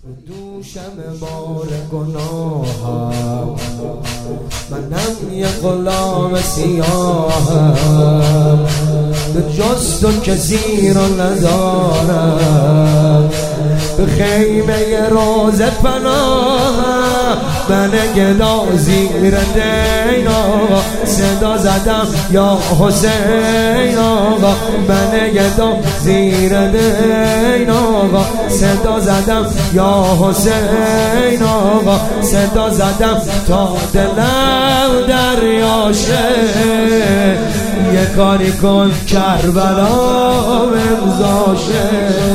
دوشم بار گناهم، منم یه غلام سیاهم، به جز تو کسی را ندارم، به خیمه روز پناهم، من گدا زیر دین آقا صدا زدم یا حسین آقا، من گدا زیر دین آقا صدا زدم یا حسین آقا، صدا زدم تا دلم دریاشه، یه کاری کن کربلا امضاشه،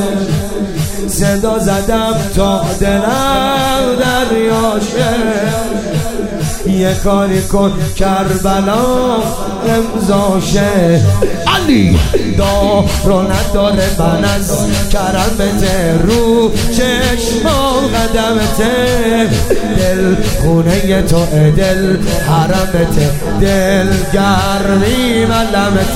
صدا زدم تا دلم دریاشه، یه کاری کن کربلا امضاشه. علی دارو نداره من از کرمت، رو چشمام قدمت، دل خونه تو دل حرمت، دل گرمی ملمت،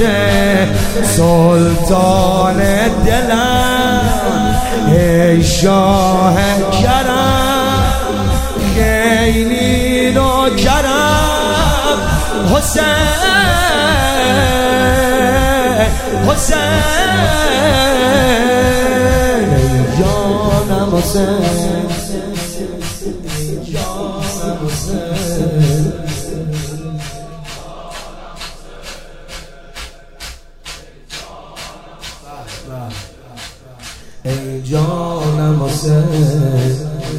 سلطان دلم ای شاه کرم، خیلی نوکرم حسین، حسین جانم حسین، جانم حسین، ای جانم حسین،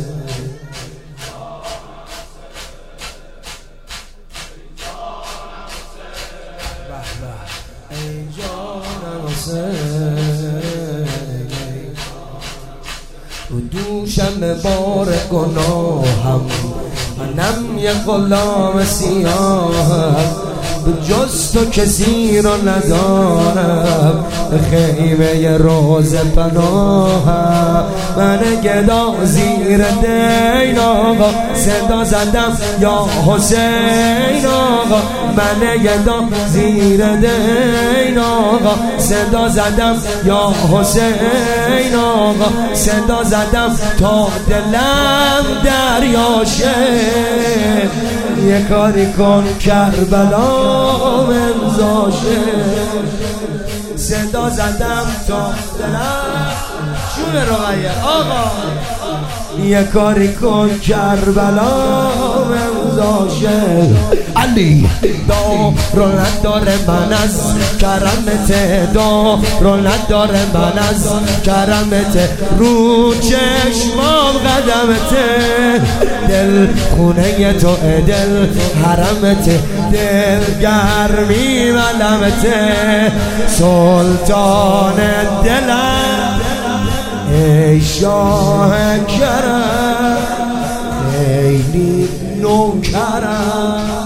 ای جانم حسین، رو دوشم بار گناهم، منم یه غلام سیاهم، به جز تو کسی را ندارم، به خیمه روز پناهم، من گدا زیر دین آقا صدا زدم یا حسین آقا، من گدا زیر دین آقا صدا زدم یا حسین آقا، صدا زدم تا دلم دریاشه، یه کاری کن کربلا امضاشه، صدا زدم تا دلم جون رقیه آقا، یه کاری کن کربلا امضاشه. علی دارو نداره من از کرمت، دارو نداره من از کرمت، رو چشمام قدمت، دل خونه تو دل حرمت، دل گرمی ملمت، سلطان دلم ای شاه کرم، خیلی نوکرم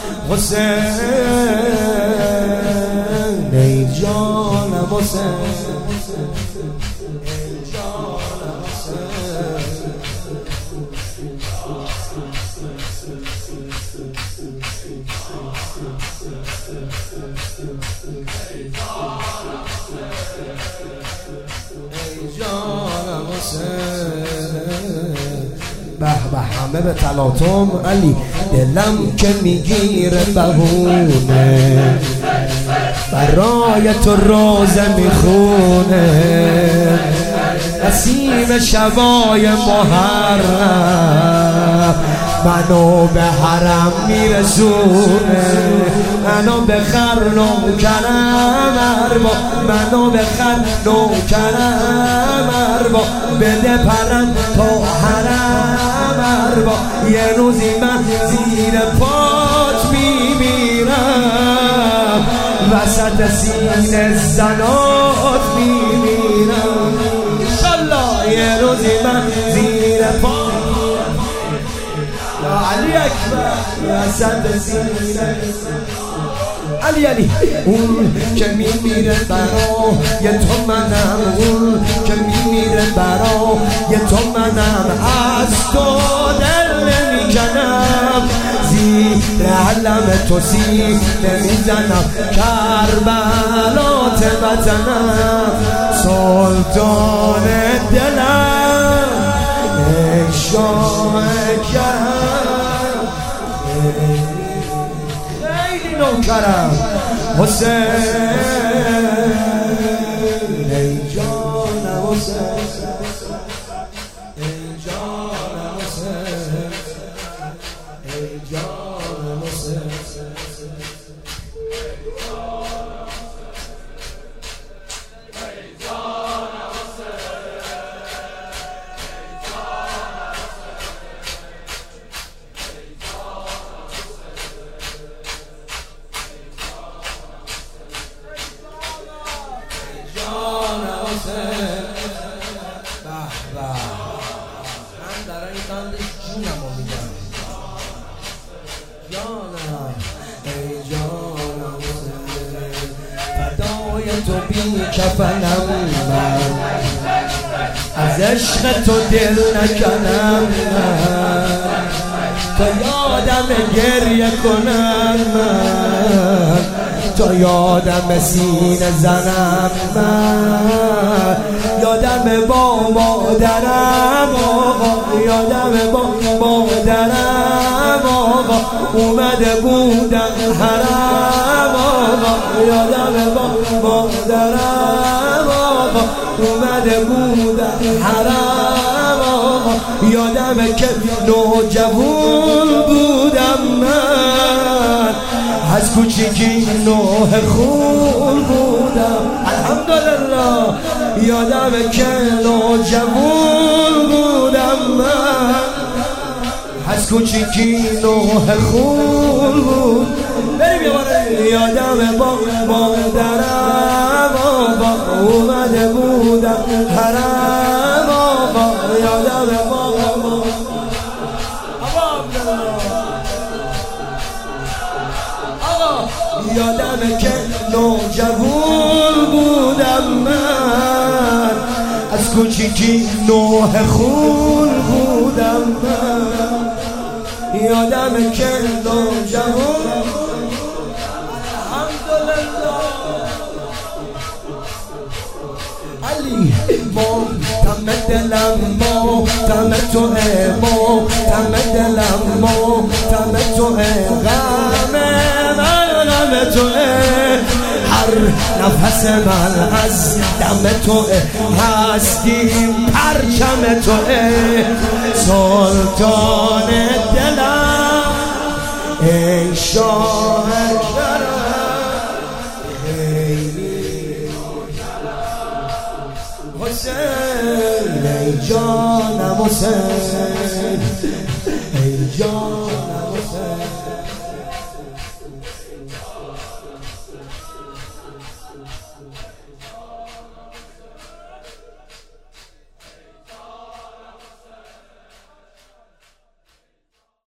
حسین، ای جانم حسین، ای جانم به به همه به تلاطم. علی دلم که میگیره بهونه، برای تو روزه میخونه، نسیم شبای محرم منو به حرم میرسونه، منو به خر نوکرم اربا، منو به خر نوکرم اربا، بده پرم تا حرم اربا، یه روزی من زیر پات میمیرم، وسط سینه زنات میمیرم، انشالله یه روزی من زیر پات علی اکبر وسط سینه. علی علی اون که میمیره برای تو منم، اون که میمیره برای تو منم، از تو دل نمیکنم، زیر علم تو سینه میزنم، کربلات وطنم، سلطان دلم شاهکرم خیلی نوکرم حسین ای جانم حسین ای جانم حسین ای جانم حسین من برای بندش جونم رو میدم جانم ای جانم فدای تو بی کفنم من از عشق تو دل نکنم من تا یادم گریه کنم من تا یادم سینه زنم من یادم با مادرم آقا یادم با مادرم آقا اومده بودم حرم آقا یادم با مادرم آقا اومده بودم حرم آقا یادم که نوجوان بودم من از کوچیکی نوح خون بودم الحمدلله یادم که نوجوان بودم من از کوچیکی نوح خون بود بریم یه باره یادم با مادرم آقا اومده بودم حرم آقا یادم با یادم که نوجوان بودم من از کوچیکی نوح خون بودم من یادم که نوجوان الحمدلله علی تم دلم تم تو تم دلم تم تو غم هر نفس من از دم تو هستیم پرچم تو سلطان دلم ای شاهکرم حسین ای جانم حسین ای جانم